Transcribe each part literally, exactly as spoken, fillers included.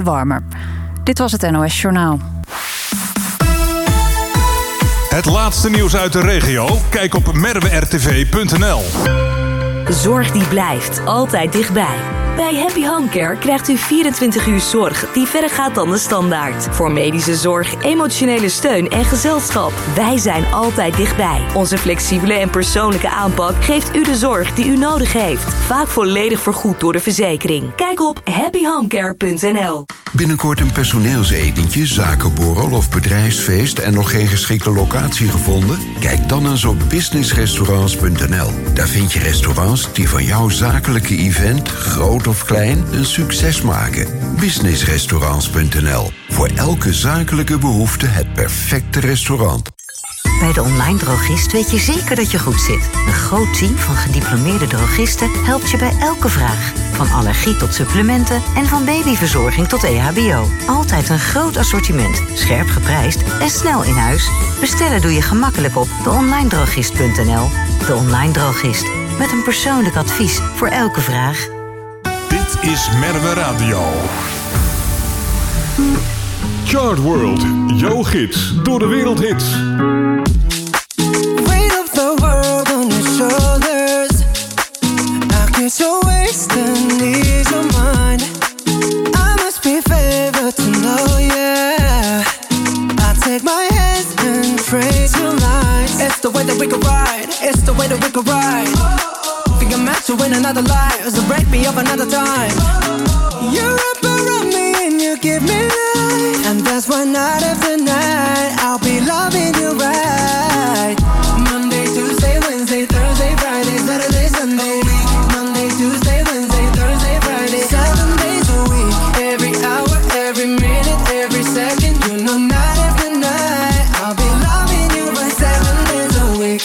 warmer. Dit was het N O S Journaal. Het laatste nieuws uit de regio? Kijk op merwe r t v punt n l. Zorg die blijft, altijd dichtbij. Bij Happy Home Care krijgt u vierentwintig uur zorg die verder gaat dan de standaard. Voor medische zorg, emotionele steun en gezelschap. Wij zijn altijd dichtbij. Onze flexibele en persoonlijke aanpak geeft u de zorg die u nodig heeft. Vaak volledig vergoed door de verzekering. Kijk op happy home care punt n l. Binnenkort een personeelsetentje, zakenborrel of bedrijfsfeest en nog geen geschikte locatie gevonden? Kijk dan eens op business restaurants punt n l. Daar vind je restaurants die van jouw zakelijke event, groot of klein, een succes maken. business restaurants punt n l. Voor elke zakelijke behoefte het perfecte restaurant. Bij de online drogist weet je zeker dat je goed zit. Een groot team van gediplomeerde drogisten helpt je bij elke vraag. Van allergie tot supplementen en van babyverzorging tot E H B O. Altijd een groot assortiment, scherp geprijsd en snel in huis. Bestellen doe je gemakkelijk op de online drogist punt n l. De Online Drogist. Met een persoonlijk advies voor elke vraag. Dit is Merwe Radio. Chart World, jouw gids door de wereldhits. Weight of the world on your shoulders. I get your waist and ease your mind. I must be favored to know, yeah. I take my hands and trace your lines. It's the way that we can ride. It's the way that we can ride. Think I'm meant to win another life, so break me up another time. You're up around me and you give me life, and that's why night after night I'll be loving you right. Monday, Tuesday, Wednesday, Thursday, Friday, Saturday, Sunday. Monday, Tuesday, Wednesday, Thursday, Friday, seven days a week. Every hour, every minute, every second. You know night after night I'll be loving you right seven days a week.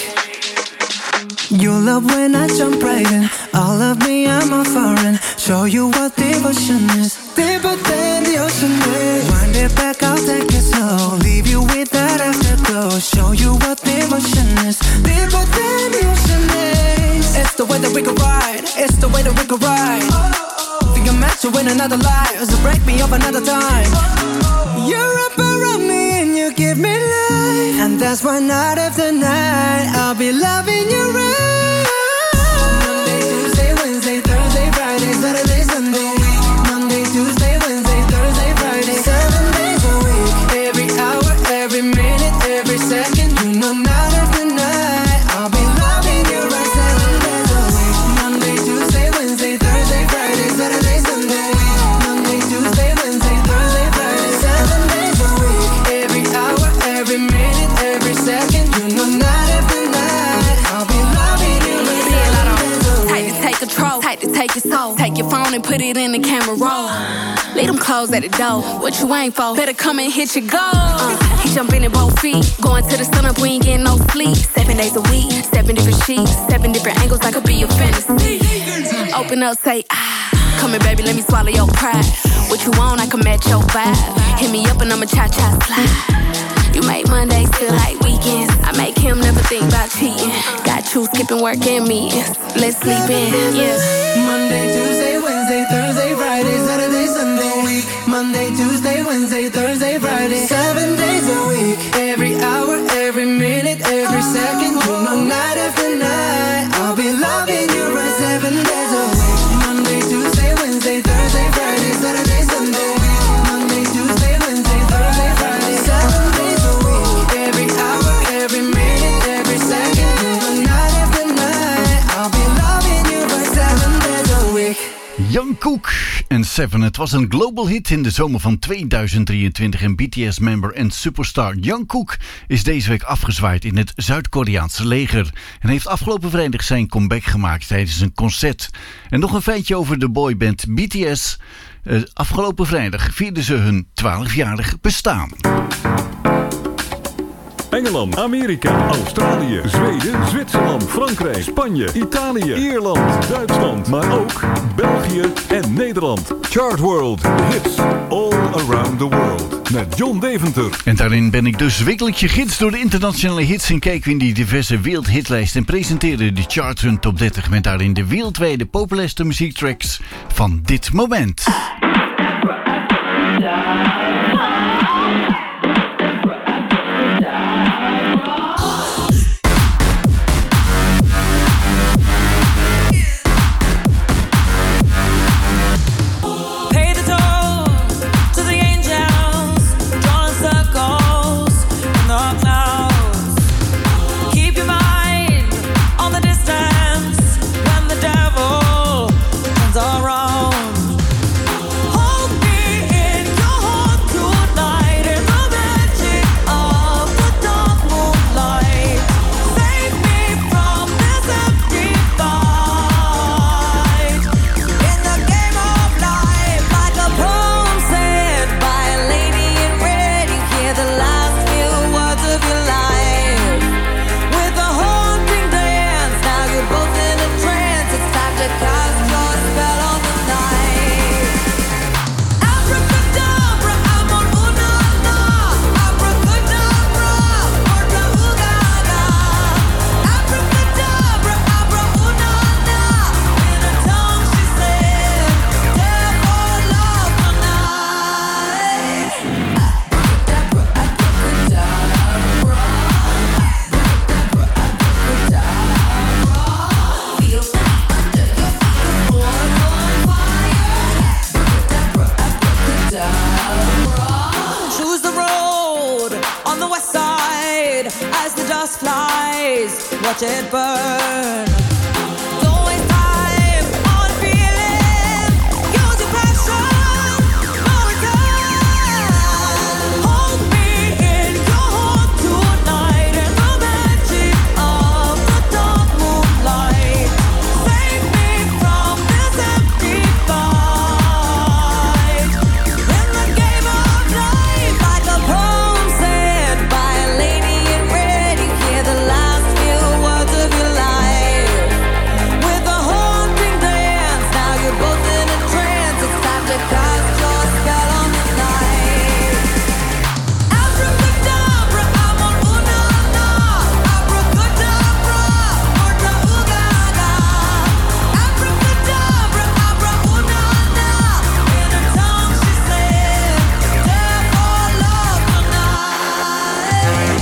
You love when I jump right in. All of me, I'm a foreign. Show you what devotion is. Deeper than the ocean is. Wind it back, I'll take it slow. Leave you with that afterglow. Show you what devotion is. Deeper than the ocean is. It's the way that we can ride. It's the way that we can ride. Think I'm meant to win another life, so break me up another time. You're up around me and you give me life, and that's why night after night I'll be loving you right. Monday, Tuesday, Wednesday, Thursday, Friday, Saturday, Sunday. Monday, Tuesday, Wednesday, Thursday, Friday, seven days a week. Every hour, every minute, every second. You know night after night I'll be loving you right seven days a week. Monday, Tuesday, Wednesday, Thursday, Friday, Saturday, Sunday. Monday, Tuesday, Wednesday, Thursday, Friday, seven days a week. Every hour, every minute, every second. You know night after night I'll be loving you right seven days a week. Tight to take control, tight to take your soul. Take your phone and put it in the camera roll. Leave them clothes at the door. What you ain't for? Better come and hit your goal. Uh, he jumping in both feet. Going to the sun up, we ain't getting no sleep. Seven days a week, seven different sheets, seven different angles. I could be your fantasy. Open up, say ah. Come here, baby, let me swallow your pride. What you want, I can match your vibe. Hit me up and I'ma cha-cha slide. You make Mondays feel like weekends. I make him never think about cheating. Got you skipping work and meetings. Let's sleep in, yeah. Monday, Tuesday, Wednesday, Thursday, Friday, Saturday, Sunday. Monday, Tuesday, Wednesday, Thursday, Friday, seven days a week. Every hour, every minute, every second. You know night after night I'll be loving you right seven days a week. Monday, Tuesday, Wednesday, Thursday, Friday, Saturday, Sunday. Monday, Tuesday, Wednesday, Thursday, Friday, seven days a week. Every hour, every minute, every second. You know night after night I'll be loving you right seven days a week. Jungkook en Seven. Het was een global hit in de zomer van tweeduizend drieëntwintig en B T S-member en superstar Jungkook is deze week afgezwaaid in het Zuid-Koreaanse leger en heeft afgelopen vrijdag zijn comeback gemaakt tijdens een concert. En nog een feitje over de boyband B T S. Uh, afgelopen vrijdag vierden ze hun twaalfjarig bestaan. Engeland, Amerika, Australië, Zweden, Zwitserland, Frankrijk, Spanje, Italië, Ierland, Duitsland, maar ook België en Nederland. Chart World, hits all around the world. Met John Deventer. En daarin ben ik dus wekelijks je gids door de internationale hits en kijken we in die diverse wereldhitlijsten en presenteren de Chart Run Top dertig met daarin de wereldwijde populairste muziektracks van dit moment. blaze, watch it burn. Don't waste time on feeling, use your passion, no return. Hold me in your heart tonight in the magic of the dark moonlight. Save me from this empty fight. In the game of life, like a poem said by a lady in red, you hear the last few words of your life. With a haunting glance, now you're both in a trance. It's time to cast your spell on the night. Abracadabra, amor, una, na. Abracadabra, morta, ugaga. Abracadabra, abra, una, na. In her tongue she said, death or love tonight.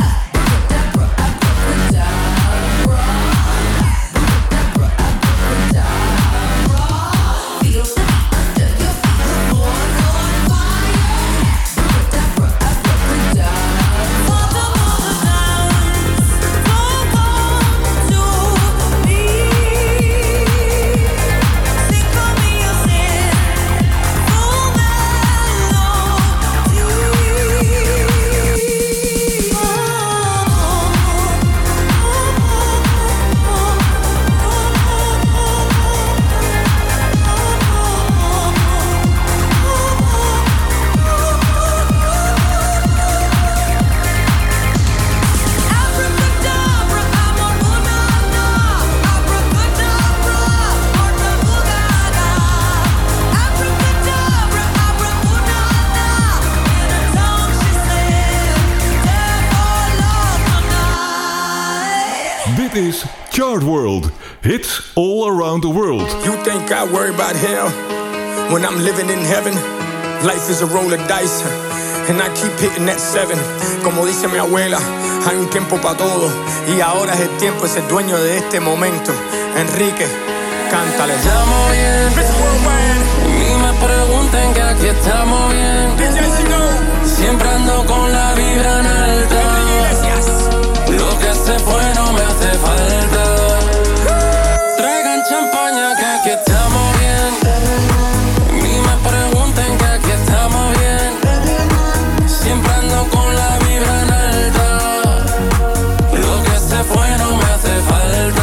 Abracadabra, amor, una, na. Abracadabra, morta, ugaga. Abracadabra, abra, una, na. In her tongue she said, death or love tonight. Dit is Chart World. Hits all around the world. You think I worry about hell when I'm living in heaven? Life is a roll of dice, and I keep hitting that seven. Como dice mi abuela, hay un tiempo para todo, y ahora es el tiempo de ser dueño de este momento. Enrique, cántale. Estamos bien, ni me pregunten que aquí estamos bien. Siempre ando con la vibra en alta. Lo que se fue no me hace falta. Traigan champaña que aquí estamos bien. Ni me pregunten que aquí estamos bien. Siempre ando con la vibra en alta. Lo que se fue no me hace falta.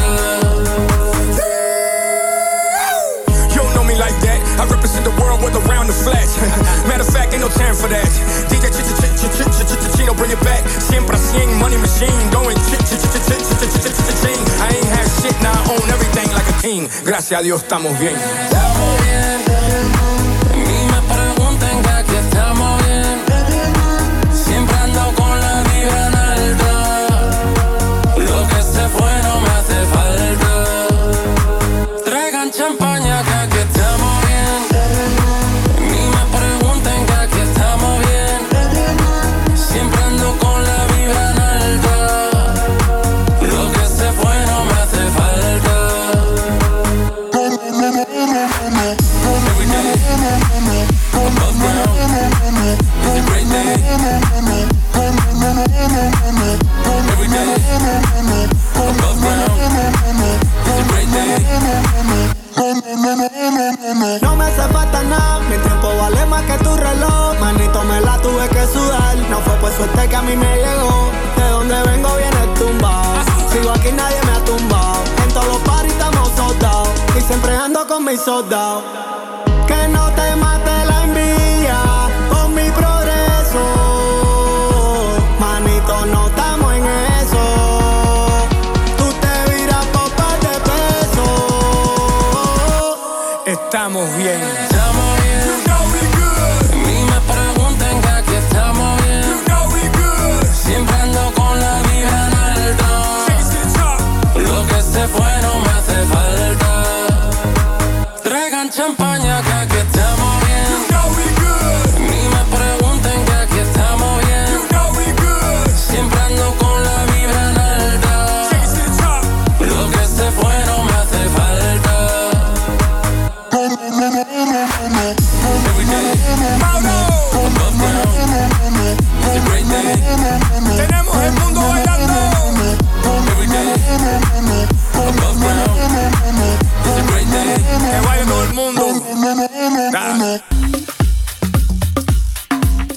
You don't know me like that. I represent the world with around the flat. Matter of fact, ain't no time for that. D J Chino, bring it back. Siempre cien, money machine, going ching. I ain't had shit, now I own everything like a king. Gracias a Dios estamos bien. Estamos bien. Ni me pregunten que aquí estamos bien. Siempre ando con la vibra en alta. Lo que se fue no me hace falta. Traigan champaña que aquí estamos bien. Ni me pregunten que aquí estamos bien. Siempre ando con la vibra en alta. Lo que se fue no me hace falta. Every day, above ground, it's a great day. Every day, above ground, it's a great day. No me hace falta nada, mi tiempo vale más que tu reloj. Manito, me la tuve que sudar. No fue por suerte que a mí me llegó. De donde vengo viene tumbado. Sigo aquí, nadie me ha tumbado. En todos los paris estamos soldados. Y siempre ando con mis soldados. Que no te mate la envidia con mi progreso. Manito, no estamos en eso. Tú te viras por par de pesos. Estamos bien. Estamos bien. You know we good. Ni me pregunten que aquí estamos bien. You know we good. Siempre ando con la vibra en alta. Take it to the top. Lo que se fue no me hace falta. Traigan champaña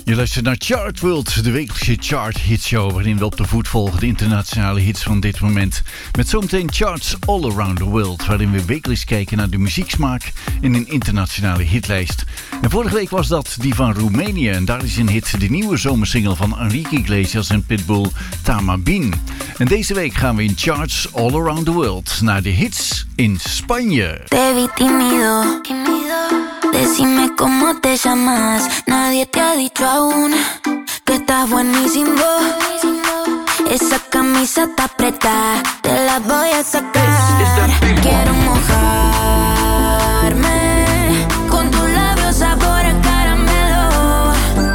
Je luistert naar Chart World, de wekelijkse chart hitshow waarin we op de voet volgen de internationale hits van dit moment. Met zometeen charts all around the world, waarin we wekelijks kijken naar de muzieksmaak in een internationale hitlijst. En vorige week was dat die van Roemenië en daar is een hit de nieuwe zomersingle van Enrique Iglesias en Pitbull, Tamabin. En deze week gaan we in charts all around the world naar de hits in Spanje. Te vi tímido, decime cómo te llamas. Nadie te ha dicho aún que estás buenísimo. Esa camisa está apretada, te la voy a sacar. Quiero mojarme con tus labios sabor a caramelo.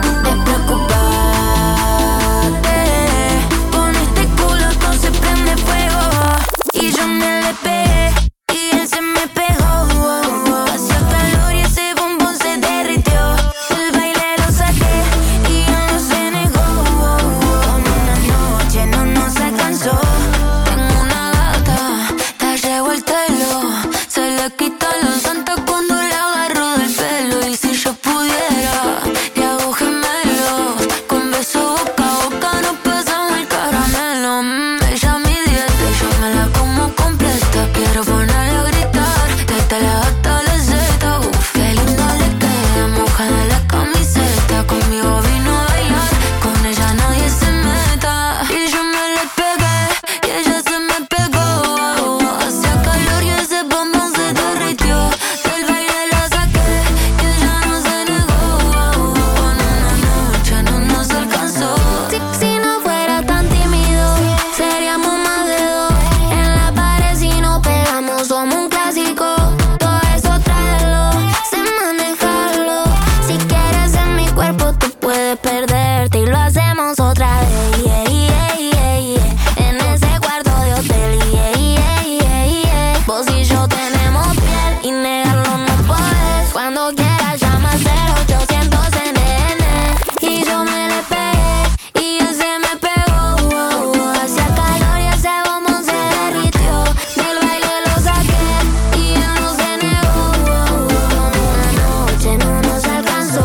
Despreocupate, con este culo todo se prende fuego. Y yo me le pegué y él se me pegó. Hacía calor y ese bombón se derritió. El baile lo saqué y él no se negó. Con una noche no nos alcanzó. Tengo una gata, está revuelto el ojo. Se le quita la santa cuando le agarro del pelo. Y si yo pudiera, le hago gemelo. Con beso boca a boca nos pasamos el caramelo. Mm, ella mi dieta y yo me la como completa. Quiero ponerla a gritar, desde la hasta la zeta. Uf, qué lindo le queda, mojada la camiseta. Conmigo vino a bailar, con ella nadie se meta. Y yo me le pegué y ella se me pegó. Hacía calor y ese bombón se derritió. Del baile la saqué y ella no se negó. Con una noche no nos alcanzó. Si, si no fuera tan tímido, seríamos más de dos. En la pared si nos pegamos somos un clásico. Todo eso tráelo, sé manejarlo. Si quieres en mi cuerpo tú puedes perderte y lo hacemos otra vez. Yeah, yeah, yeah, yeah. En ese cuarto de hotel. Yeah, yeah, yeah, yeah. Vos y yo tenemos piel y negarlo no puedes. Cuando quieras llama cero ochocientos N N. Y yo me le pegué y él se me pegó. Hacía calor y ese bombón se derritió. Del baile lo saqué y él no se negó. Una noche no nos alcanzó.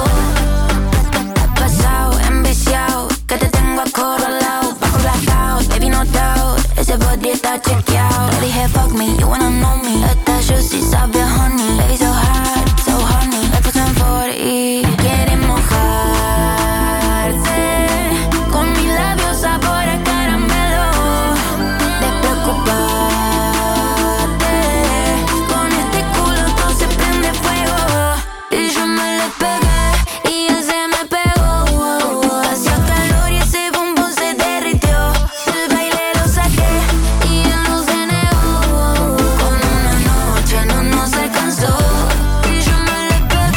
Pasado, enviciado, que te tengo acorralado. Bajo blackout, baby no doubt. Ese body está chequeado. Le dije fuck me, you wanna know me. Esta juicy sabe a honey. Baby so hot, so honey. Le puse en forty. Quiere mojarse con mis labios sabor a caramelo. Despreocupate, con este culo todo se prende fuego. Y yo me le pegué y él se me pegó. Hacía calor y ese bombón se derritió. Del baile lo saqué y él no se negó. Con una noche no nos alcanzó. Y yo me le pegué.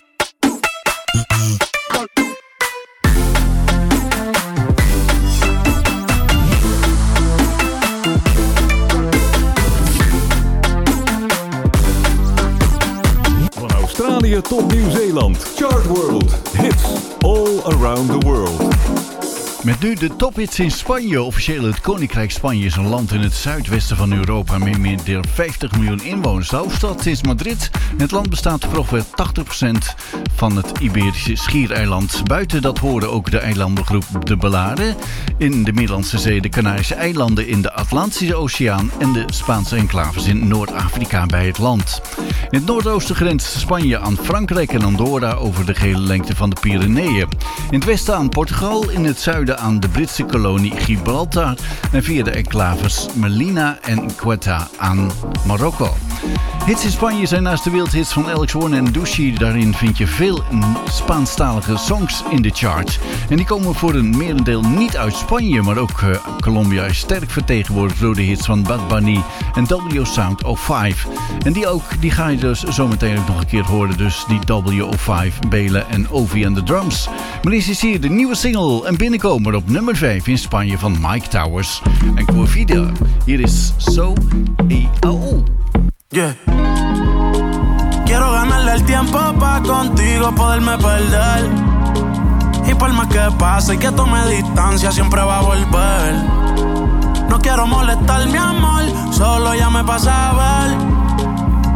Van Australië tot Nieuw-Zeeland. Chart World. Hits all around the world. Met nu de tophits in Spanje. Officieel het Koninkrijk Spanje is een land in het zuidwesten van Europa met meer dan vijftig miljoen inwoners. De hoofdstad is Madrid. Het land bestaat voor ongeveer tachtig procent van het Iberische schiereiland. Buiten dat horen ook de eilandengroep de Balearen in de Middellandse Zee, de Canarische eilanden in de Atlantische Oceaan en de Spaanse enclaves in Noord-Afrika bij het land. In het noordoosten grenst Spanje aan Frankrijk en Andorra over de gehele lengte van de Pyreneeën. In het westen aan Portugal, in het zuiden aan de Britse kolonie Gibraltar en via de enclaves Melilla en Ceuta aan Marokko. Hits in Spanje zijn naast de wereldhits van Alex Warren en Dushi. Daarin vind je veel Spaanstalige songs in de charts. En die komen voor een merendeel niet uit Spanje, maar ook uh, Colombia is sterk vertegenwoordigd door de hits van Bad Bunny en W Sound of vijf. En die ook, die ga je dus zometeen ook nog een keer horen. Dus die W O vijf, Belen en Ovi en de drums. Maar eerst is hier de nieuwe single en binnenkomer op nummer vijf in Spanje van Mike Towers en Corvida. Hier is So E A O. Yeah. Quiero ganarle el tiempo pa' contigo poderme perder. Y por más que pase y que tome distancia siempre va a volver. No quiero molestar mi amor, solo llame pa' saber cómo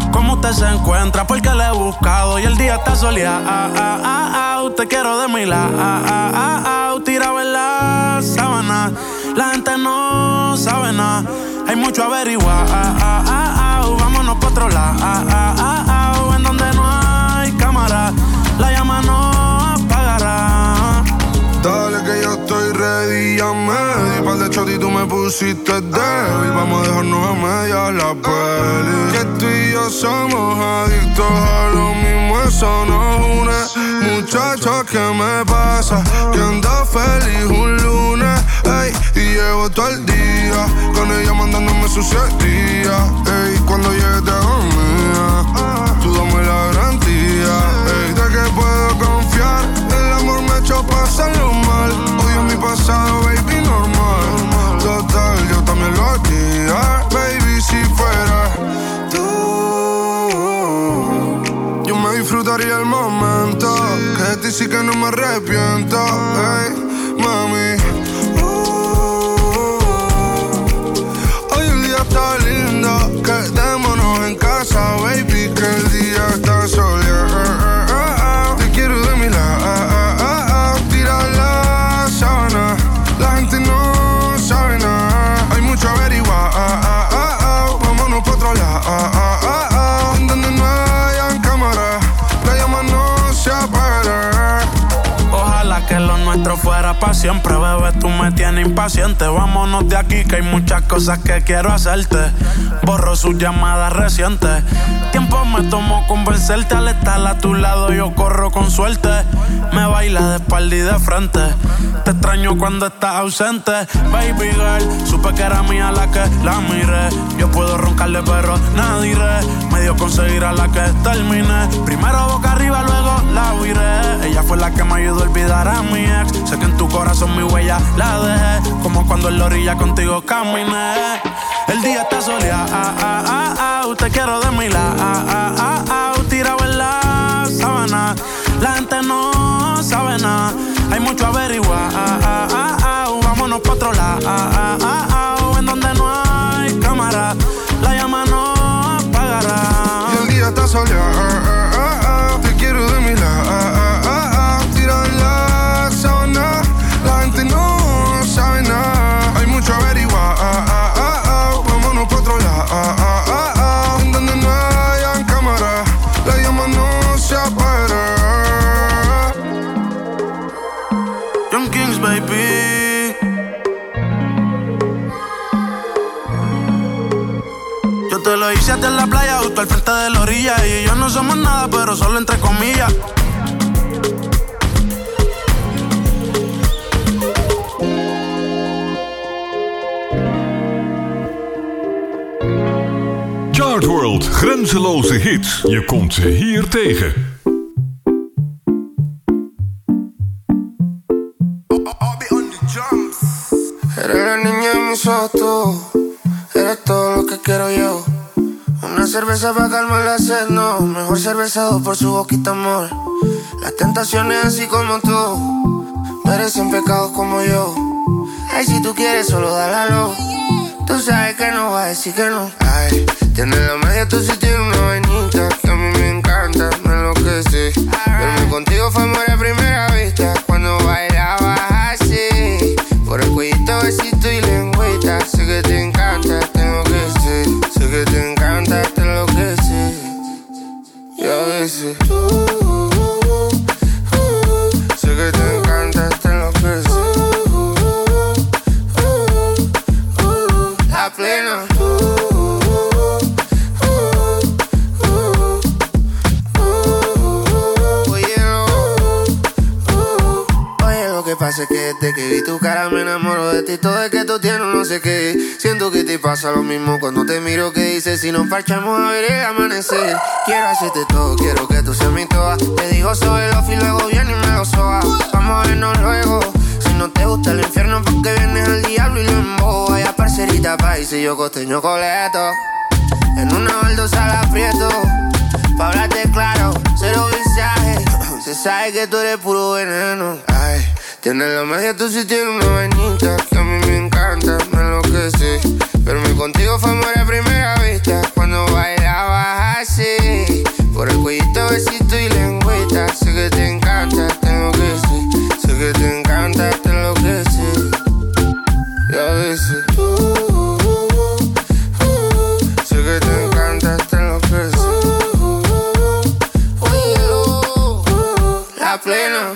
usted se encuentra porque le he buscado y el día está soleado. Ah, ah, ah, ah, te quiero de mi lado. Ah, ah, ah, ah, tirado en la sábana. La gente no sabe nada. Hay mucho averiguar. Ah, ah, ah, ah, vámonos pa' otro lado. Ah, ah, ah, ah, en donde no hay cámara. La llama no apagará. Dale que yo estoy ready, ya me di pa'l de shot y tú me pusiste débil. Vamos a dejarnos a medias la peli. Que tú y yo somos adictos a lo mismo, eso nos une. Muchacha, ¿qué me pasa? Que ando feliz un lunes, ey, y llevo todo el día con ella mandándome sus siete días, ey. Cuando llegue te hago mía, tú dame la garantía, ey, de que puedo confiar. El amor me echó pasarlo mal. Odio mi pasado, baby, normal. Total, yo también lo haría, baby, si fuera tú. Yo me disfrutaría el momento, que de ti sí que no me arrepiento, hey, mami. Uh, hoy el día está lindo, quedémonos en casa, baby, que el día está soleado. Te quiero de mi lado, tira la sábana. La gente no sabe nada, hay mucho averiguar. Vámonos pa' otro lado, en donde no hayan cámara, la llama no se apagará. Ojalá que lo nuestro fuera pa' siempre, bebé, tú me tienes impaciente. Vámonos de aquí que hay muchas cosas que quiero hacerte. Borro sus llamadas recientes. Tiempo me tomó convencerte, al estar a tu lado yo corro con suerte. Me baila de espalda y de frente. Te extraño cuando estás ausente. Baby girl, supe que era mía la que la miré. Yo puedo roncarle pero nadie iré. Me dio conseguir a la que terminé. Primero boca arriba, luego la viré. Ella fue la que me ayudó a olvidar a mi ex. Sé que en tu corazón mi huella la dejé. Como cuando en la orilla contigo caminé. El día está soleado, ah, ah, ah, ah, te quiero de mi lado, ah, ah, ah, ah, tirado en la sábana. La gente no sabe nada, hay mucho averiguar, ah, ah, ah, ah, vámonos pa' otro lado, ah, ah, ah, ah, en donde no hay cámara, la llama no apagará. Y el día está soleado, ah, ah, ah, te quiero de mi lado, ah, ah, ah, ah, tirado en la sábana. La gente no sabe nada, hay mucho averiguar, ah, ah, ah, ah, vámonos pa' otro lado, ah, ah, ah, ah, en donde no hayan cámara, la llama no se apagará. Young Kings, baby. Yo te lo hice hasta en la playa, justo al frente de la orilla. Y yo no somos nada, pero solo entre comillas. Chart World, grenzeloze hits. Je komt ze hier tegen. Eres la niña de mis ojos, tú. Eres todo lo que quiero yo. Una cerveza para calmar la sed, no. Mejor cervezado por su boquita, amor. Las tentaciones así como tú merecen pecados como yo. Ay, si tú quieres solo dale a lo. Tú sabes que no vas a decir que no. Ay, tienes la magia, tú sí tienes una vainita que a mí me encanta, me enloquece. Verme contigo fue amor a primera vista. Cuando bailabas así, por el cuellito, besito y lengüita. Sé que te encanta, tengo que ser. Sé que te encanta, te enloquece. Y a veces uh, uh, uh, sé que te encanta, te enloquece. La plena. Pasa que desde que vi tu cara me enamoro de ti. Todo es que tú tienes no sé qué. Siento que te pasa lo mismo cuando te miro. Que dices si nos parchamos a ver el amanecer. Quiero hacerte todo, quiero que tú seas mi toa. Te digo sobre los y luego viene y me lo soba. Vamos a vernos luego. Si no te gusta el infierno porque vienes al diablo y lo embobo. Vaya parcerita país y yo costeño coleto. En una baldosa la aprieto. Pa' hablarte claro, cero visaje. Se sabe que tú eres puro veneno. Ay, tienes la magia, tú sí tienes una vainita que a mí me encanta, me enloquece. Pero mi contigo fue amor a primera vista. Cuando bailabas así. Por el cuellito, besito y lengüeta. Sé que te encanta, te enloquece. Sé que te encanta, te enloquece. Y a veces uh, uh, uh, uh, sé que te encanta, te enloquece. uh, uh, uh, uh, La plena.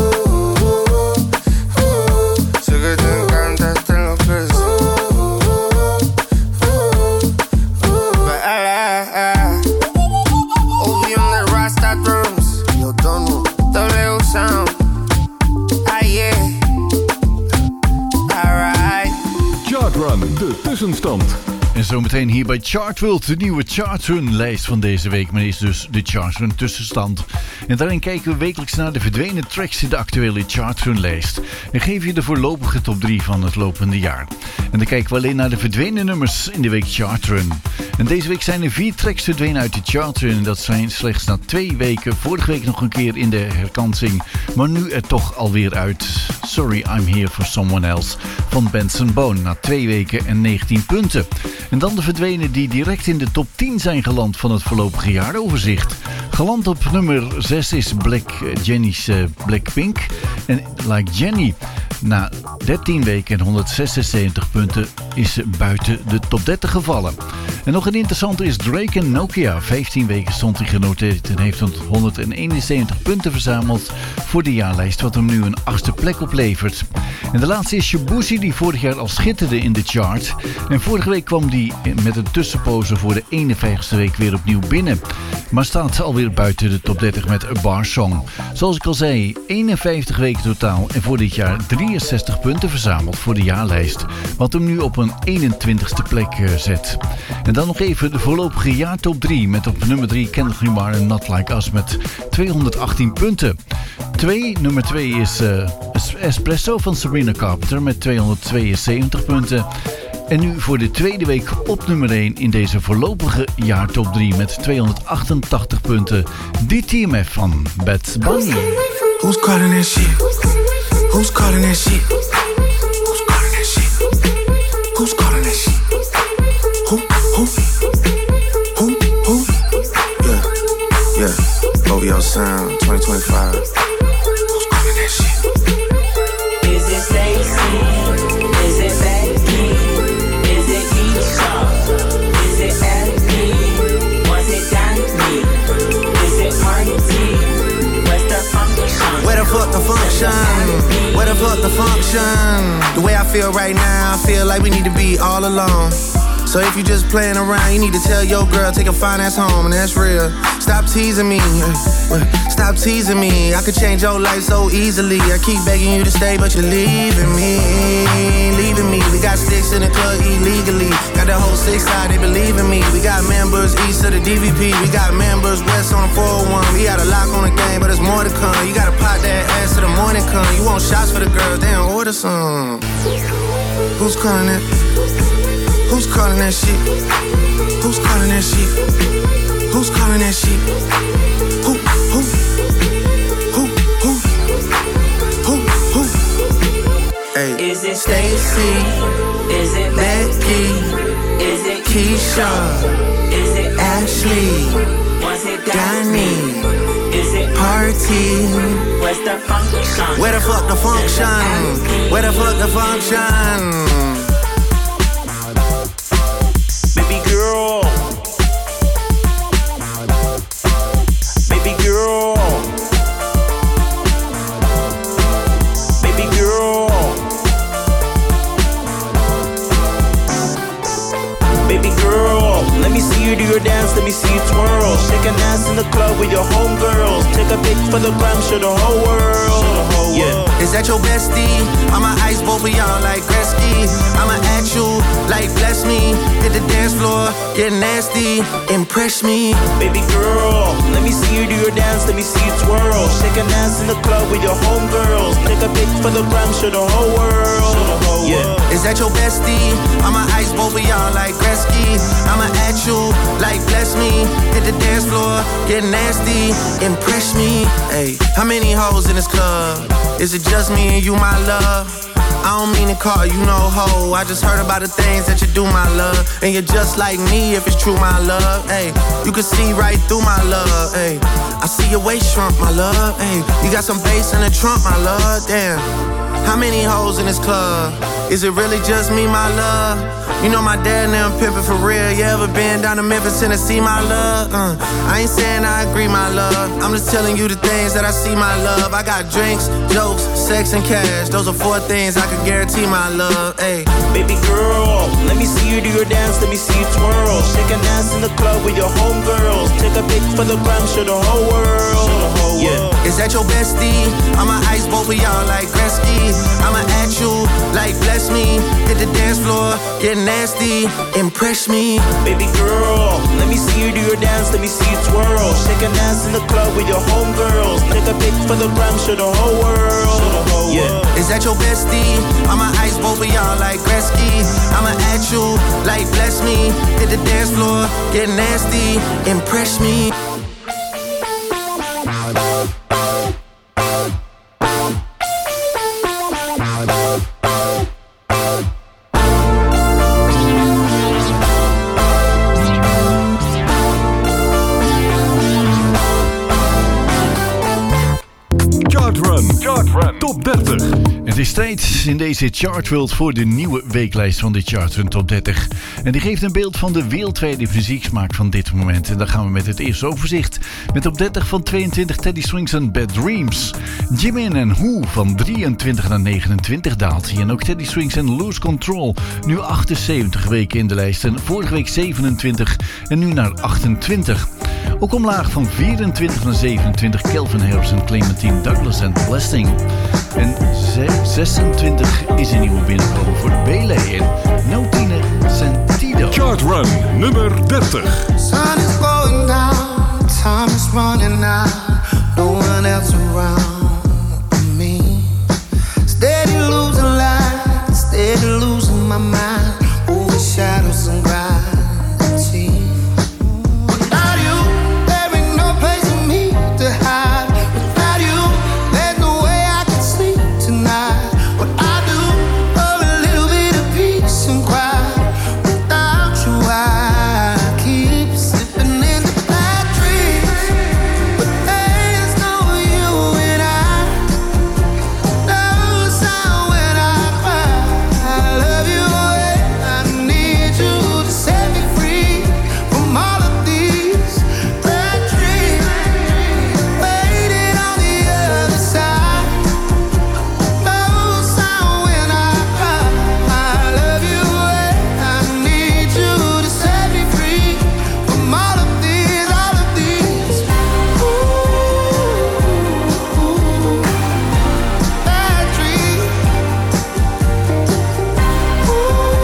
De tussenstand. En zometeen hier bij Chartworld, de nieuwe Chartrun-lijst van deze week. Maar is dus de Chartrun tussenstand. En daarin kijken we wekelijks naar de verdwenen tracks in de actuele Chartrun-lijst. En geven je de voorlopige top drie van het lopende jaar. En dan kijken we alleen naar de verdwenen nummers in de week Chartrun. En deze week zijn er vier tracks verdwenen uit de Chartrun. En dat zijn slechts na twee weken. Vorige week nog een keer in de herkansing. Maar nu er toch alweer uit. Sorry, I'm Here for Someone Else van Benson Boone. Na twee weken en negentien punten. En dan de verdwenen die direct in de top tien zijn geland van het voorlopige jaaroverzicht. Geland op nummer zes is Black, Jenny's uh, Blackpink en Like Jenny. Na dertien weken en honderdzesenzeventig punten is ze buiten de top dertig gevallen. En nog een interessante is Drake en Nokia. vijftien weken stond hij genoteerd en heeft honderdeenenzeventig punten verzameld voor de jaarlijst, wat hem nu een achtste plek oplevert. En de laatste is Shabuzi, die vorig jaar al schitterde in de chart. En vorige week kwam die met een tussenpoze voor de eenenvijftigste week weer opnieuw binnen. Maar staat alweer buiten de top dertig met A Bar Song. Zoals ik al zei, eenenvijftig weken totaal en voor dit jaar drieënzestig punten verzameld voor de jaarlijst. Wat hem nu op een eenentwintigste plek uh, zet. En dan nog even de voorlopige jaartop drie met op nummer drie Kendrick Lamar en Not Like Us met tweehonderdachttien punten. twee, nummer twee is uh, Espresso van Sabrina Carpenter met tweehonderdtweeënzeventig punten. En nu voor de tweede week op nummer één in deze voorlopige jaartop drie met tweehonderdachtentachtig punten. D T M F van Bad Bunny. Who's calling that shit? Who's calling that shit? Who's calling that shit? Who's calling that shit? Who, who, who, who? Yeah, yeah, O V O Sound twenty twenty-five. Who's calling that shit? Is it Stacy? Is it Becky? Is it Keisha? Is it Ellie? Was it Danny? Is it Party? Where's the function? Where the fuck the function? Where the fuck the function? The way I feel right now, I feel like we need to be all alone. So if you just playing around, you need to tell your girl, take a fine ass home, and that's real. Stop teasing me, stop teasing me. I could change your life so easily. I keep begging you to stay, but you're leaving me, leaving me. We got sticks in the club illegally. Got the whole six side, they believe in me. We got members east of the D V P. We got members west on the four oh one. We got a lock on the game, but there's more to come. You gotta pop that ass till the morning come. You want shots for the girls, they don't order some. Who's calling it? Who's calling that shit? Who's calling that shit? Who's calling that shit? Who, who, who, who, who, who? Hey. Is it Stacy? Is it Becky? Is it Keisha? Is it Ashley? Was it Danny? Is it Party? Where's the function? Where the fuck the function? Where the fuck the function? Baby girl, baby girl, baby girl, baby girl. Let me see you do your dance, let me see you twirl. Shake an ass in the club with your homegirls. Take a pic for the gram, show the whole world. Yeah. Is that your bestie? I'ma ice both of y'all like Gretzky. I'ma at you like bless me. Hit the dance floor, get nasty, impress me. Baby girl, let me see you do your dance, let me see you twirl. Shake an ass in the club with your homegirls. Take a pic for the gram, show the whole world. Yeah. Is that your bestie? I'ma ice both of y'all like Gretzky. I'ma at you like bless me. Hit the dance floor, get nasty, impress me. Hey, how many hoes in this club? Is it just me and you, my love? I don't mean to call you no hoe. I just heard about the things that you do, my love. And you're just like me if it's true, my love. Hey, you can see right through my love. Hey, I see your waist shrunk, my love. Hey, you got some bass in the trunk, my love. Damn, how many hoes in this club? Is it really just me, my love? You know my dad and them pimpin' for real. You ever been down to Memphis, Tennessee, my love? Uh, I ain't saying I agree, my love. I'm just telling you the things that I see, my love. I got drinks, jokes, sex, and cash. Those are four things I can guarantee, my love. Ay. Baby girl, let me see you do your dance, let me see you twirl. Shake and dance in the club with your homegirls. Take a pic for the gram, show the whole world. Show the whole yeah. world. Is that your bestie? I'ma ice both of y'all like Gretzky. I'ma at you like bless me. Hit the dance floor, get nasty, impress me. Baby girl, let me see you do your dance, let me see you twirl. Shake and dance in the club with your homegirls. Take a pic for the gram, show the whole world. Show the whole yeah. world. Is that your bestie? I'ma ice both of y'all like Gretzky. I'ma at you like bless me. Hit the dance floor, get nasty, impress me. Top dertig. Het is tijd in deze Chartworld voor de nieuwe weeklijst van de Chartrun Top dertig. En die geeft een beeld van de wereldwijde muzieksmaak van dit moment. En dan gaan we met het eerste overzicht. Met op dertig van tweeëntwintig Teddy Swims en Bad Dreams. Jimin en Who van drieëntwintig naar negenentwintig daalt hij. En ook Teddy Swims en Lose Control. Nu achtenzeventig weken in de lijst. En vorige week zevenentwintig en nu naar achtentwintig. Ook omlaag van vierentwintig naar zevenentwintig Calvin Harris en Clementine Douglas en Blessing. En zesentwintig is een nieuwe binnenkomen voor Bele en Notine Sentido. Chartrun nummer dertig. Sun is going down, time is running out, no one else around me. Steady losing light, steady losing my mind, over shadows and gravity. Without you, there ain't no place for me to hide. Without you, there's no way I can sleep tonight. What I do for a little bit of peace and quiet. Without you, I keep slipping into bad dreams. But there's no you and I. No sound when I cry. I love you and I need you to set me free from all of these bad dreams. Waiting on the other side. No sound when I cry. I love you and I need you to set me free from all of these, all of these. Ooh, bad dreams. Ooh,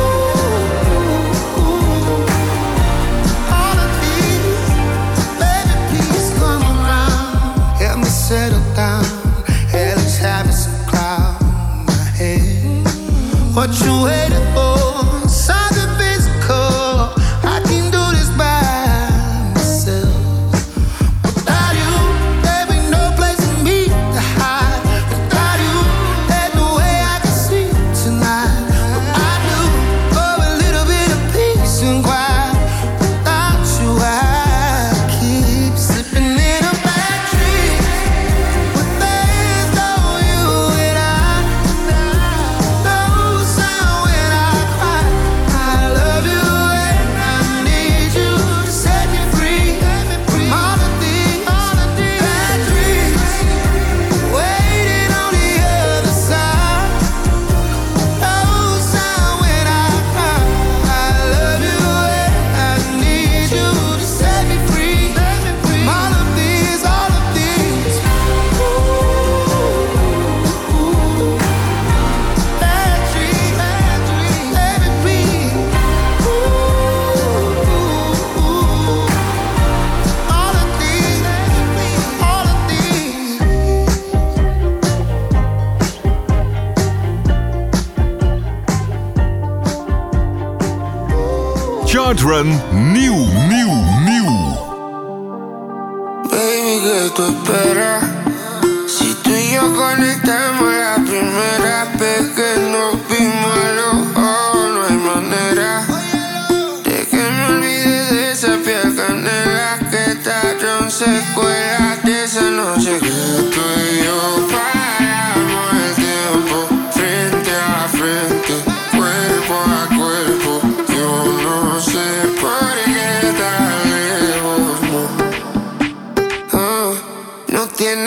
all of these. Baby, please come around. Help me settle down. Hell is having some cloud in my head. What you waiting for? Something physical. I can do this by myself. Without you, there ain't no place for me to hide. Without you, there's no way I can sleep tonight. What I do for a little bit of peace and quiet. Without you, I keep slipping in a bad dream. But there's no you and I. No sound when I cry. I love you and I need you to set me free from all of these bad dreams. Waiting on the other side. No sound when I cry. I love you and I need you to set me free from all of these, all of these. Ooh, bad dreams, bad dreams, baby, please. Ooh, all of these, all of these. Chartrun nieuw, nieuw, nieuw. Baby, ¿qué tú esperas? Si tú y yo conectamos la primera vez que nos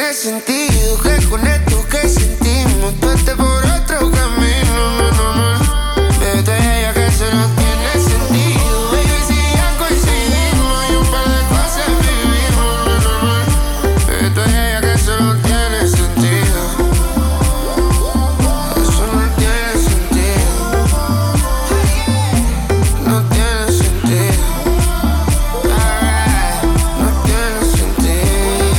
tiene sentido que con esto que sentimos tú estés por otro camino, no, no, no. Bebé, tú eres ella que eso no tiene sentido. Baby, si ya coincidimos y un par de cosas vivimos, no, no, no. Bebé, tú eres ella que eso no tiene sentido. Eso no tiene sentido. No tiene sentido. Ah, no tiene sentido.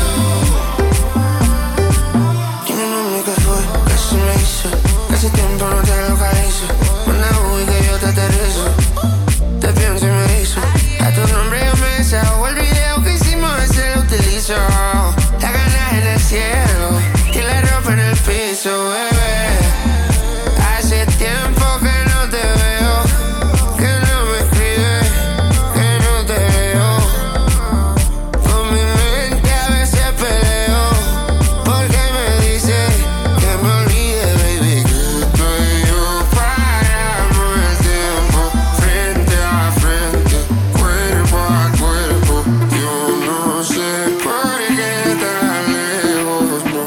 Dime, mami, ¿qué fue? ¿Qué se me hizo? Casi tiempo no te localizo. Manda Uy que yo te aterrizo. Te pienso y me hizo. A tu nombre yo me desahogo. El video que hicimos ese lo utilizo. La ganas en el cielo y la ropa en el piso, bebé. Hace tiempo que no te veo, que no me escribes, que no te veo. Con mi mente a veces peleo, porque me dice que me olvide, baby, que tú y yo paramos el tiempo, frente a frente, cuerpo a cuerpo. Yo no sé por qué tan lejos, no.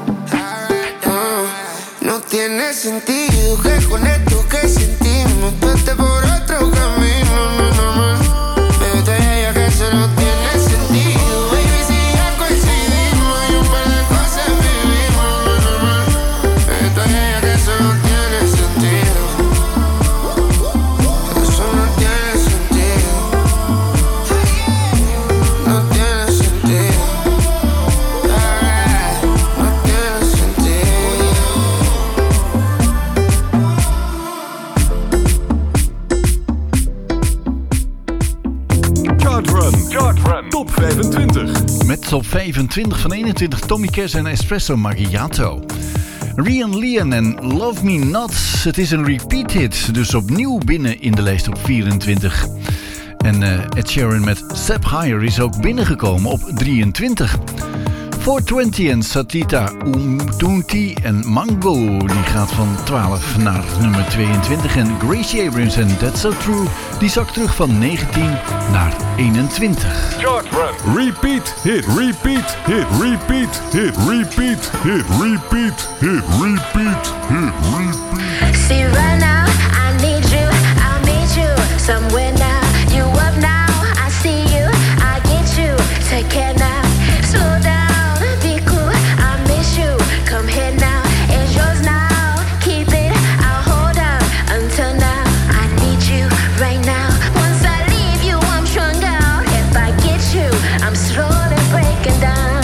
No, no tiene sentido que con esto que sentimos tú estés por otro camino, no, no, no. Bebé, tú eres ella que eso no tiene sentido. Baby, si ya coincidimos y un par de cosas vivimos, no, no, no. Bebé, tú eres ella que eso no tiene sentido. Eso no tiene sentido. No tiene sentido. Ah, no tiene sentido. Chart Run. Chart Run. Top vijfentwintig. Met top vijfentwintig van eenentwintig Tommy Cash en Espresso Macchiato. Rian Lian en Love Me Not. Het is een repeat hit, dus opnieuw binnen in de lijst op vierentwintig. En uh, Ed Sheeran met Step Higher is ook binnengekomen op drieëntwintig. vierhonderdtwintig en Satita Umtunti en Mango, die gaat van twaalf naar nummer tweeëntwintig. En Gracie Abrams en That's So True, die zakt terug van negentien naar eenentwintig. Chart Run. Repeat hit. Repeat hit. Repeat hit. Repeat hit. Repeat hit. Repeat hit. Repeat. See right now, I need you, I'll meet you somewhere now. You up now, I see you, I get you. Take care now, slow down, be cool, I miss you. Come here now, it's yours now. Keep it, I'll hold on until now. I need you right now. Once I leave you, I'm strung out. If I get you, I'm slowly breaking down.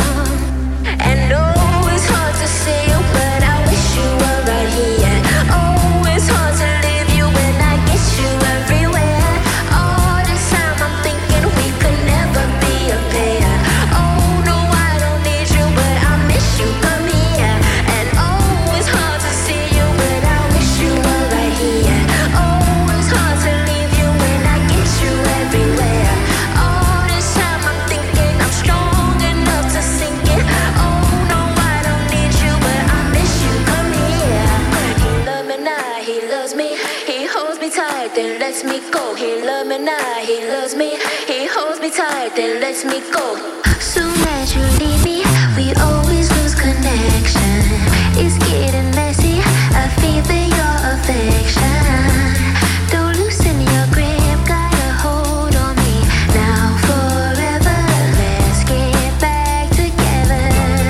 And oh, it's hard to see you, but I wish you were right here. Oh, it's hard to leave you when I get you everywhere. All this time I'm thinking we could never be a pair. Oh no, I don't need you, but I miss you. Come here. And oh, it's hard to see you, but I wish you were right here. Oh, it's hard to leave you when I get you everywhere. All this time I'm thinking I'm strong enough to sink it. Oh no, I don't need you, but I miss you. Come here. He love me now, he loves me. He holds me tight, then lets me go. He love me now, he loves me. He holds me tight, then lets me go. Soon as you leave me, we always lose connection. It's getting messy, I feel for your affection. Don't loosen your grip, got a hold on me. Now forever, let's get back together.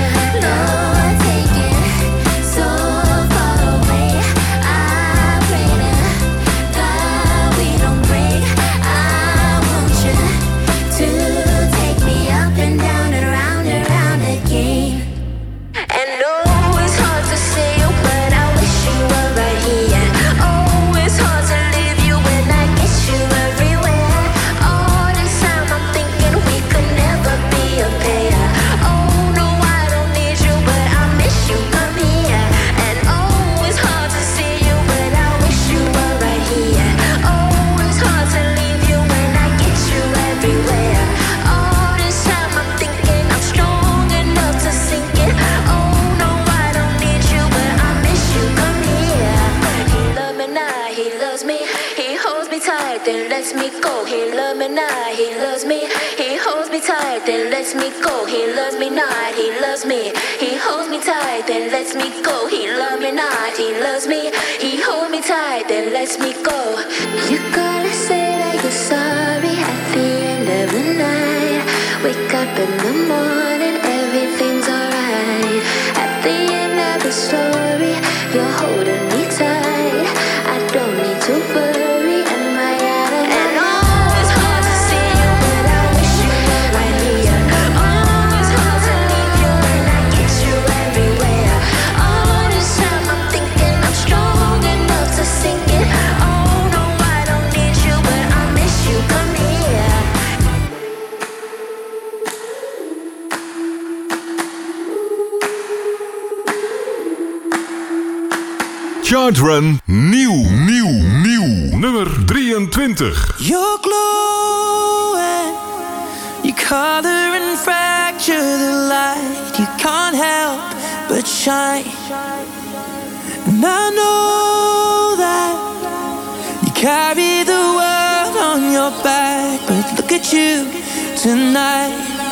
Lord, take it so far away. I pray to God we don't break. I want you to take me up and down and round and round. tight, then lets me go. He loves me not, he loves me. He holds me tight, then lets me go. He loves me not, he loves me. He holds me tight, then lets me go. He loves me not, he loves me. He holds me tight, then lets me go. You gotta say that you're sorry at the end of the night. Wake up in the morning, everything's alright. At the end of the story, you're holding me tight. I don't need to worry, am I out of my mind? Oh, it's hard to see you, but I wish you were right here. Oh, it's hard to leave you when I get you everywhere. All this time I'm thinking I'm strong enough to sink it. Oh no, I don't need you, but I miss you. Come here. Chart Run nieuw, nieuw, nieuw. Nummer drieëntwintig. You're glowing, you color and fracture the light. You can't help but shine. And I know that you carry the world on your back, but look at you tonight.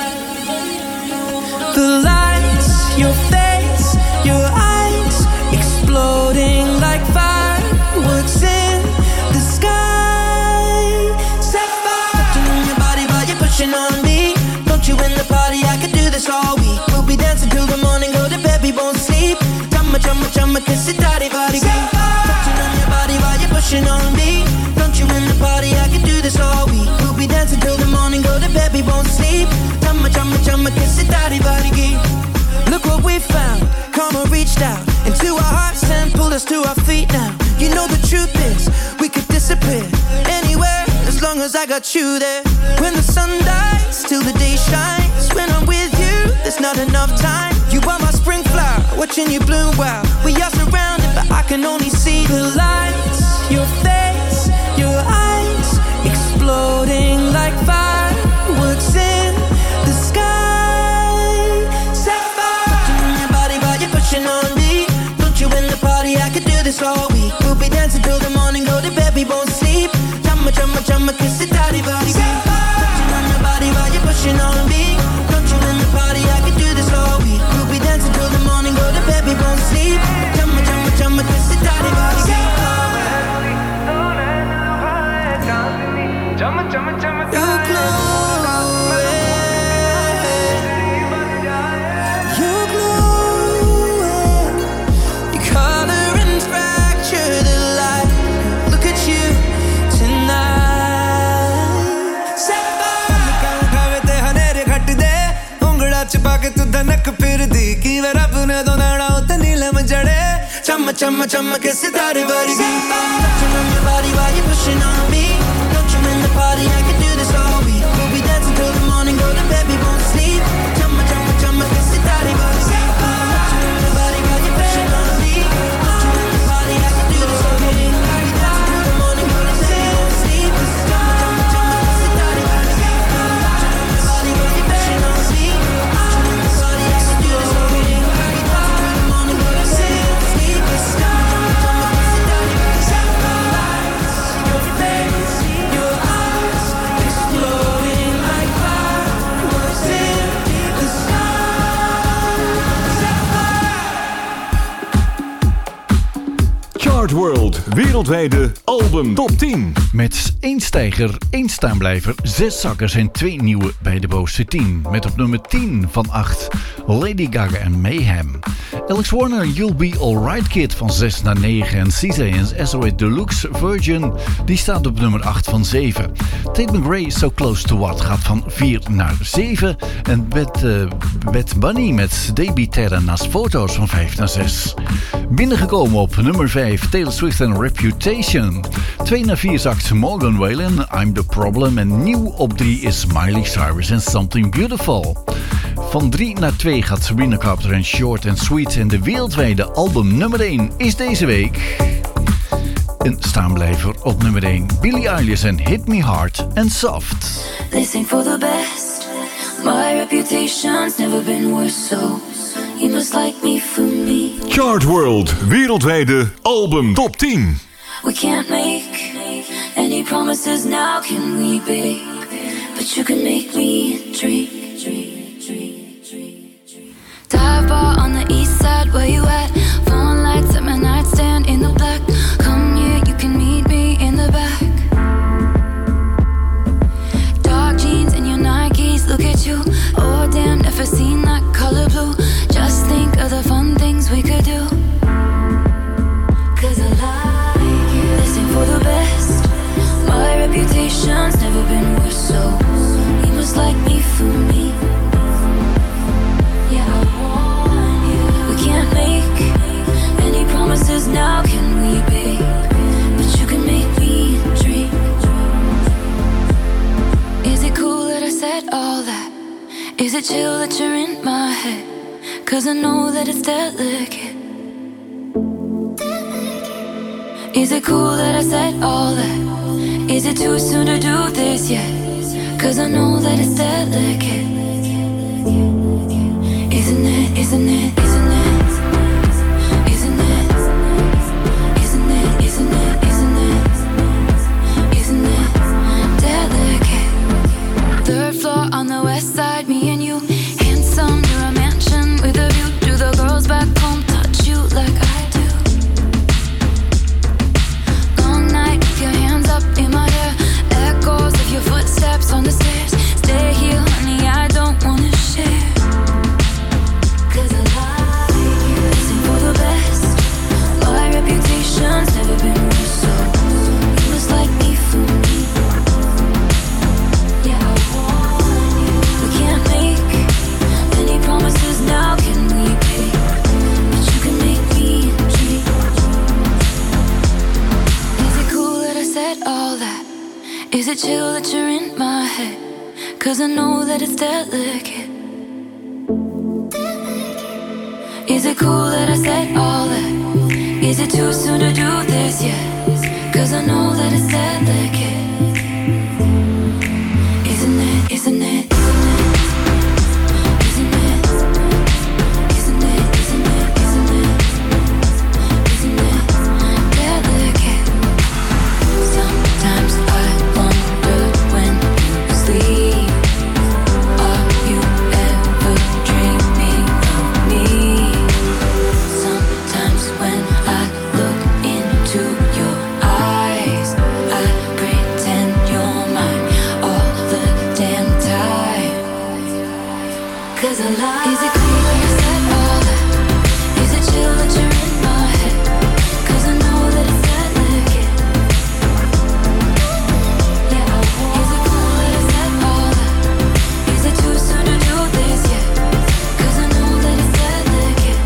The lights, your face, your eyes, exploding like fireworks in the sky. Set fire. Touching on your body while you're pushing on me. Don't you in the party? I could do this all week. We'll be dancing till the morning, go to bed, we won't sleep. Chumma, chumma, chumma, kiss it, daddy, body. Touching on your body while you're pushing on me. Don't you in the party? I could do this all week. We'll be dancing till the morning, go to bed, we won't sleep. Chumma, chumma, chumma, kiss it, daddy, body. Look what we found. Karma reached out into our hearts and pulled us to our feet now. You know the truth is, we could disappear anywhere as long as I got you there. When the sun dies, till the day shines. When I'm with you, there's not enough time. You are my spring flower, watching you bloom wild. We are surrounded, but I can only see the lights. Your face, your eyes, exploding like fireworks in the sky. Set fire. Touching on your body while you're pushing on me. Don't you in the party? I could do this all week. We'll be dancing till the morning, go to bed, we won't sleep. Chumma, chumma, chumma, kiss it, daddy, body. Touching on your body while you're pushing on me. Don't you in the party? I could do this all week. We'll be dancing till the morning, go to bed, we won't sleep. Chumma, chumma, chumma, kiss it, daddy, body. You're glowing, you're glowing. You color and fracture the light. Look at you tonight. Set fire. खावे ते हनेरे घट दे उंगड़ा चिपा के तू धनक फिर दी की वे रब ने दो नाड़ा उते नीलम जड़े Chumma, chumma, chumma, kiss it, daddy, body. Touching on your body while you're pushing on me. Don't you in the party? I could do this all week. We'll be dancing till the morning, go to bed, we won't sleep. Chumma, chumma, chumma, kiss it, daddy, body. Touching on your body while you're pushing on me. Don't you in the party? I could do this all week. We'll be dancing till the morning, go to bed, we won't sleep. Chumma, chumma, chumma, kiss it, daddy, body. Touching on your body while you're pushing on me. Don't you in the party? I could do this all week. We'll be dancing till the morning, go to bed, we won't sleep. Chart World, wereldwijde album top tien. Met één stijger, één staanblijver, zes zakkers en twee nieuwe bij de bovenste tien. Met op nummer tien van acht Lady Gaga en Mayhem. Alex Warner, You'll Be Alright Kid van zes naar negen. En C Z en S O S Deluxe Virgin, die staat op nummer acht van zeven. Tate McRae, So Close to What, gaat van vier naar zeven. En Bad, uh, Bad Bunny met Debbie Terra naast foto's van vijf naar zes. Binnengekomen op nummer vijf, Taylor Swift en Reputation. twee naar vier zakt Morgan Wallen, I'm the Problem. En nieuw op drie is Miley Cyrus en Something Beautiful. Van drie naar twee gaat Sabrina Carpenter en Short and Sweet. En de wereldwijde album nummer één is deze week een staanblijver op nummer één. Billie Eilish en Hit Me Hard and Soft. They sing for the best. My reputation's never been worse, so you must like me for me. Chart World, wereldwijde album top tien. We can't make Any promises now can we be? But you can make me dream. Dive bar on the east side, where you at? Phone lights at my nightstand in the black. Come here, you can meet me in the back. Dark jeans and your Nikes, look at you. Oh damn, never seen that color blue. Just think of the fun things we could do. Cause I like it. This ain't for the best. My reputation's never been worse, so you must like me for me. Yeah, I want you. We can't make any promises now, can we, babe? But you can make me dream. Is it cool that I said all that? Is it chill that you're in my head? Cause I know that it's delicate. Is it cool that I said all that? Is it too soon to do this yet? Cause I know that it's delicate. Isn't it, isn't it, isn't it? Isn't it? Isn't it, isn't it, isn't it? Isn't it delicate? Third floor on the west side, me and you. Handsome, you're a mansion with a view. Do the girls back home touch you like I do? Long night, with your hands up in my hair. Echoes of your footsteps on the stairs. Stay here, honey, I don't wanna share. Cause I like it. This ain't for the best. My reputation's never been worse, so you must like me for me. Yeah, I want you. We can't make any promises now, can we, babe? But you can make me dream. Is it cool that I said all that? Is it chill that you're in my head? Cause I know that it's delicate. Is it cool that I said all that? Is it too soon to do this yet? Cause I know that it's delicate. Isn't it, isn't it, isn't it? Isn't it? Isn't it, isn't it, isn't it? Isn't it delicate? Sometimes I wonder when you sleep. Are you ever dreaming of me? Sometimes when I look into your eyes, I pretend you're mine all the damn time. Cause I lie. Is it cool that I said all that? Is it chill that you're in my head? Cause I know that it's delicate. Yeah, I want. Is it cool that I said all that? Is it too soon to do this yet? Cause I know that it's delicate.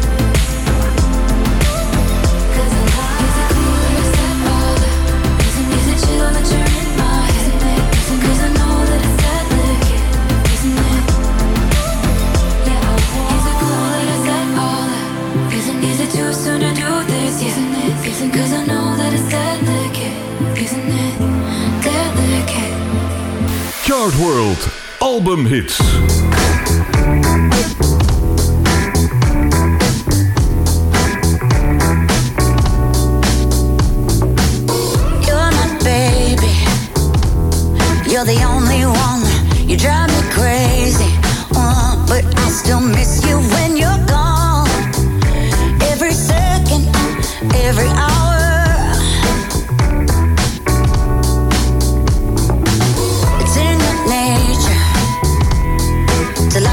Cause I lie. Is it cool that I said all that? Isn't, is it chill that you're in my head? Cause I know that it's delicate. Isn't it? Yeah, I want. Is it cool that I said all that? Isn't, is it too soon to do this yet? Isn't it? Isn't, cause I know that it's delicate. Isn't it delicate? Chart World Album Hits. You're my baby. You're the only one. You drive me crazy. Uh, but I still miss you when you're gone. Every second, every hour. It's in your nature to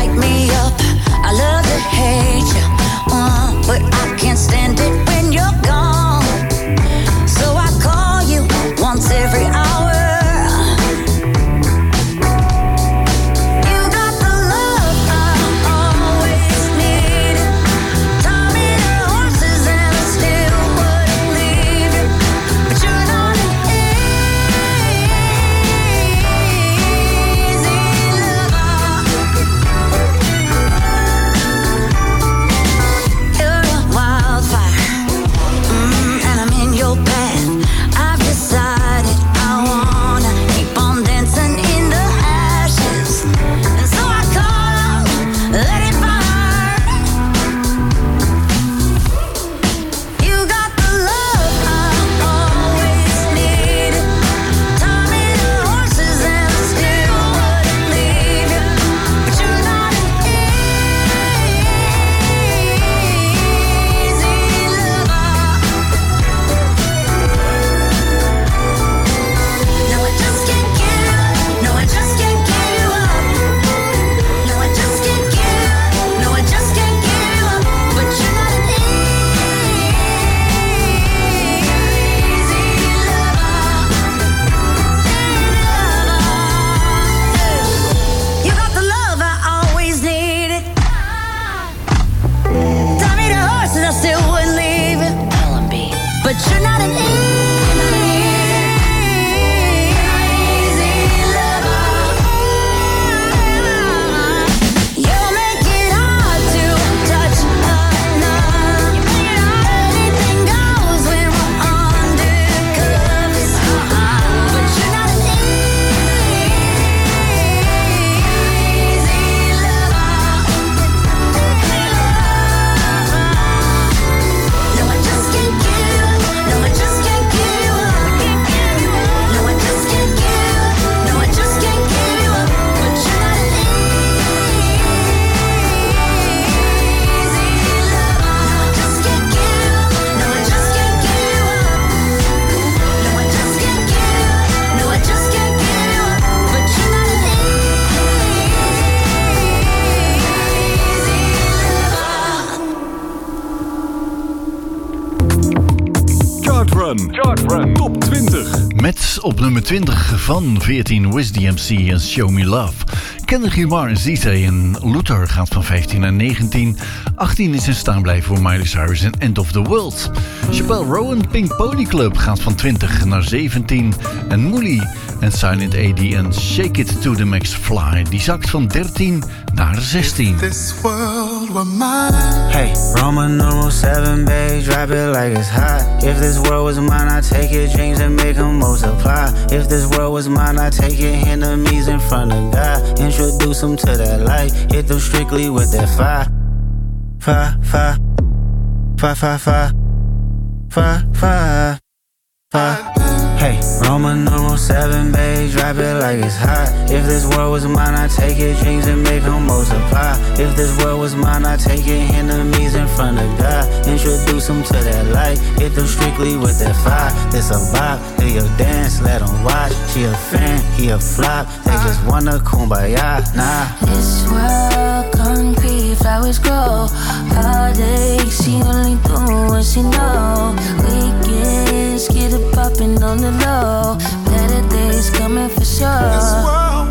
Chart Run. Chart Run. Top twintig. Met op nummer twintig van veertien Wiz D M C en Show Me Love. Kendrick Lamar en Z T en Luther gaat van vijftien naar negentien. achttien is in staan blijven voor Miley Cyrus en End of the World. Chappelle Rowan Pink Pony Club gaat van twintig naar zeventien. En Mooley en Silent A D en Shake It to the Max Fly. Die zakt van dertien naar zestien. This world were mine. Hey, Roman numeral seven, babe, drop it like it's hot. If this world was mine, I'd take your dreams and make them multiply. If this world was mine, I'd take your enemies in front of God. Introduce them to that light, hit them strictly with that fire. Fire, fire, fire, fire, fire, fire, fire, fire. Hey, Roman numeral seven, babe, drop it like it's hot. If this world was mine, I'd take your dreams and make them multiply. If this world was mine, I'd take your enemies in front of God. Introduce them to that light, hit them strictly with that fire. This a vibe, do your dance, let them watch. She a fan, he a flop, they just wanna kumbaya, nah. This world concrete, flowers grow. Heartache, she only do what she know. Weekends, get it poppin' on the low. Better days coming for sure. This world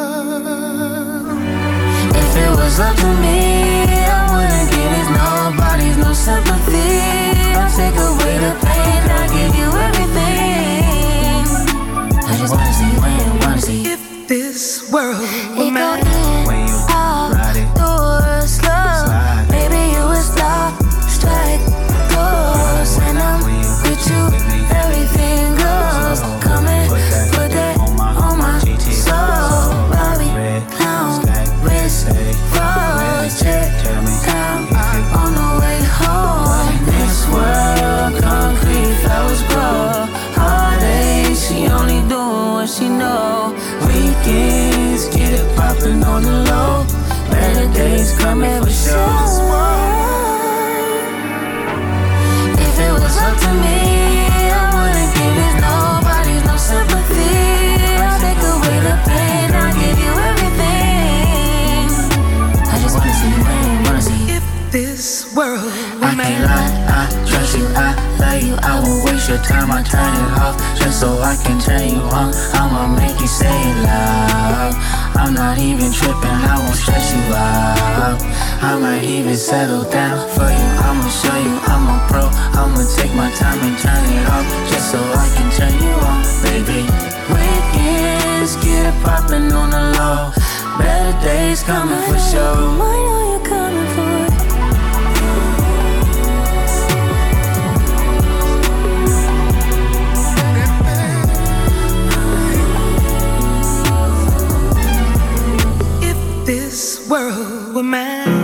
If it was up to me, I wouldn't give it nobody's no sympathy. I'll take away the pain, I'll give you everything. I just wanna see when, wanna see if this world were it mine. go in, out, door, slow. Baby, you was lost, strike, goes. And I'm with you, everything goes. Come and put that on my soul. Robbie, clown, wrist, rose, check, down, on the way home. This world, concrete, flowers grow. Heartache, she only doing what she know. Weekends, get it poppin' on the low. Better days coming for sure. If it was up to me, I wouldn't give it nobody's no sympathy. I'll take away the pain, I'll give you everything. I just wanna see you win, wanna see if this world I can't lie, I trust you, I love you. I won't waste your time, I turn it off just so I can turn you on. I'ma make you say it loud. I'm not even tripping, I won't stress you out. I might even settle down for you. I'ma show you I'm a pro. I'ma take my time and turn it off just so I can turn you on, baby. Weekends, get it poppin' on the low. Better days coming for sure. I know you're coming for it. this world were mine.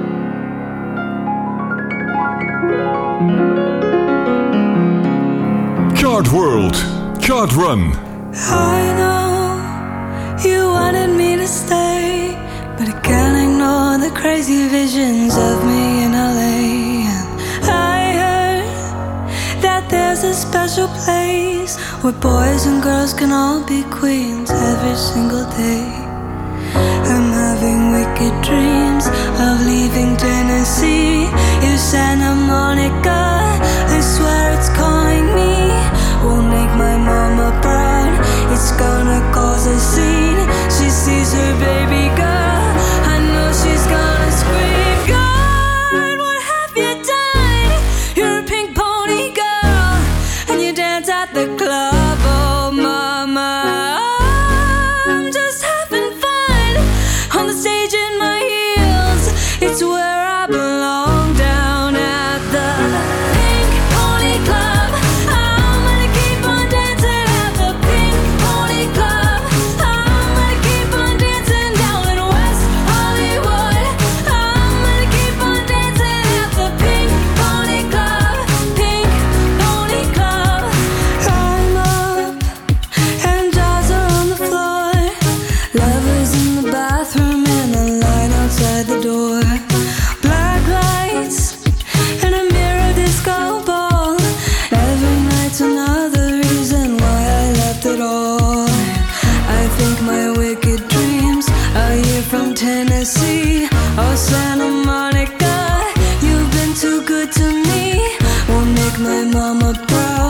Chart World, Chart Run. I know you wanted me to stay, but I can't ignore the crazy visions of me in L A. And I heard that there's a special place where boys and girls can all be queens every single day. I'm having wicked dreams of leaving Tennessee. You Santa Monica, I swear it's calling me. Will make my mama proud. It's gonna cause a scene. She sees her baby girl, I know she's gonna scream. God, what have you done? You're a pink pony girl, and you dance at the club. Oh mama, I'm just having fun on the stage in my heels. It's where I belong, down at the Pink Pony Club. I'm gonna keep on dancing at the Pink Pony Club. I'm gonna keep on dancing down in West Hollywood. I'm gonna keep on dancing at the Pink Pony Club. Pink Pony Club. I'm up and jars are on the floor. Lovers in the bathroom and a line outside the door. Black lights and a mirror disco ball. Every night's another reason why I left it all. I think my wicked dreams are here from Tennessee. Oh Santa Monica, you've been too good to me. Won't make my mama proud.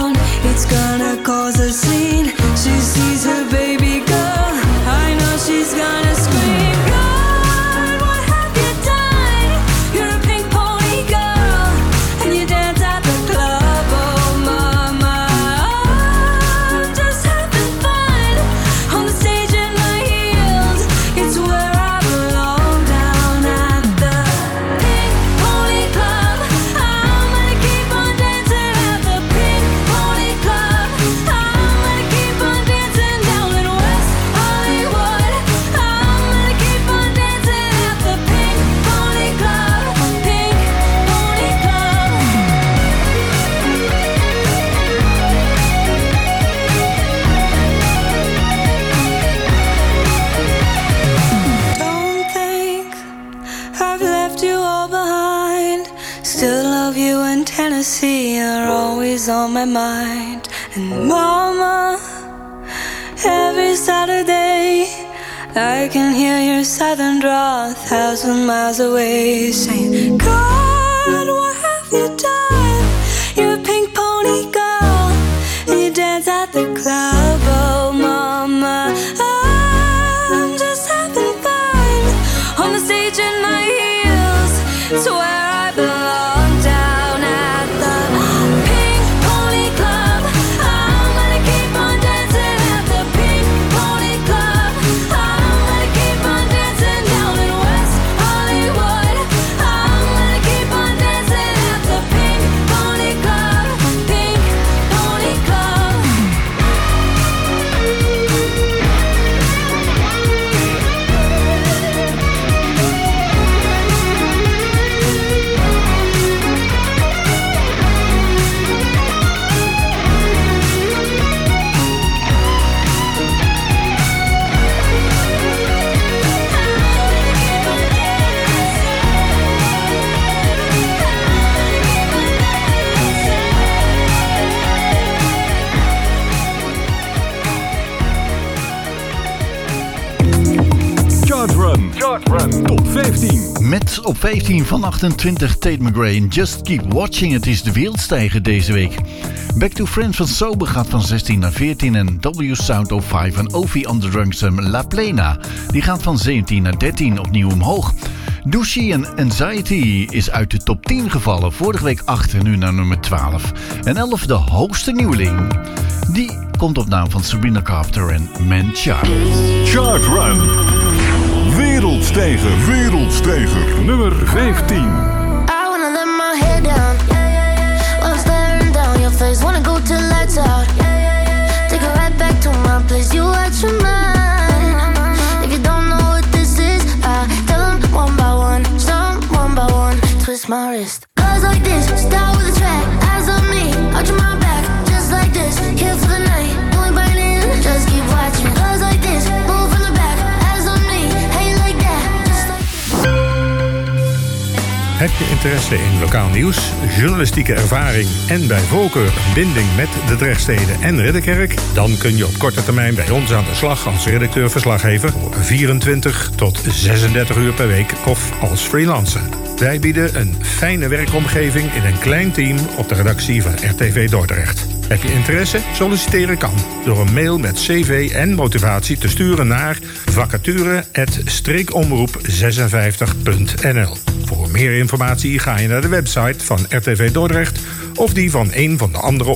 it's gonna cause a scene. She sees her baby girl, I know she's gonna scream. God, what have you done? You're a pink pony girl, and you dance at the club. Oh mama, I'm just having fun on the stage in my heels. It's where I belong, down at the Pink Pony Club. I'm gonna keep on dancing at the Pink Pony Club. I'm gonna keep on dancing down in West Hollywood. I'm gonna keep on dancing at the Pink Pony Club. Pink Pony Club. Don't think I've left you all behind. Still love you in Tennessee, you're always on my mind. And mama, every Saturday I can hear your southern drawl a thousand miles away, saying, God, what have you done? You're a pink pony girl, and you dance at the club. Oh mama, I'm just having fun on the stage in my heels. It's where I belong, down at the Pink Pony Club. I'm gonna keep on dancing at the Pink Pony Club. I'm gonna keep on dancing down in West Hollywood. I'm gonna keep on dancing at the Pink Pony Club. Pink Pony Club. Chart Run. Chart Run. Top vijftien. Met op vijftien van achtentwintig Tate McRae en Just Keep Watching. Het is de wereldstijger deze week. Back to Friends van Sober gaat van zestien naar veertien. En W Sound of vijf van Ovi on the Drunksome La Plena. Die gaat van zeventien naar dertien opnieuw omhoog. Douchy en Anxiety is uit de top tien gevallen. Vorige week acht en nu naar nummer twaalf. En elf de hoogste nieuweling. Die komt op naam van Sabrina Carpenter en Man Child. Chart Run. Wereldstijger. Wereldstijger. Nummer vijftien. I wanna let my hair down while I'm staring down your face. Wanna go till lights out. Take it right back to my place. You watch your mind. If you don't know what this is, I tell them one by one, some one by one. Twist my wrist. Girls like this, start with a track. Eyes on me, arch my back. Just like this, here for the night. You ain't biting, just keep watching. Girls like this, move from the back. Eyes on me, how you like that? Just like Heb je interesse in lokaal nieuws, journalistieke ervaring en bij voorkeur een binding met de Drechtsteden en Ridderkerk? Dan kun je op korte termijn bij ons aan de slag als redacteur-verslaggever voor vierentwintig tot zesendertig uur per week of als freelancer. Wij bieden een fijne werkomgeving in een klein team op de redactie van R T V Dordrecht. Heb je interesse? Solliciteren kan door een mail met cv en motivatie te sturen naar vacature apenstaartje streekomroep zesenvijftig punt n l. Voor meer informatie ga je naar de website van R T V Dordrecht of die van een van de andere